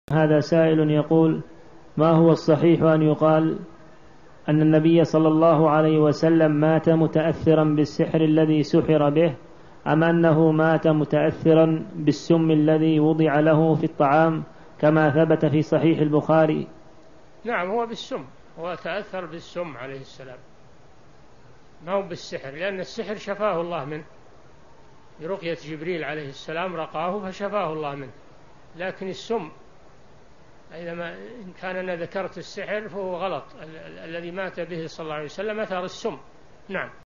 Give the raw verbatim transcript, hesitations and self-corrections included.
هذا سائل يقول: ما هو الصحيح أن يقال أن النبي صلى الله عليه وسلم مات متأثرا بالسحر الذي سحر به، أم أنه مات متأثرا بالسم الذي وضع له في الطعام كما ثبت في صحيح البخاري؟ نعم، هو بالسم، هو تأثر بالسم عليه السلام، ما هو بالسحر، لأن السحر شفاه الله منه برقية جبريل عليه السلام، رقاه فشفاه الله منه. لكن السم إذا ما إن كان أنا ذكرت السحر فهو غلط. ال- الذي مات به صلى الله عليه وسلم أثر السم. نعم.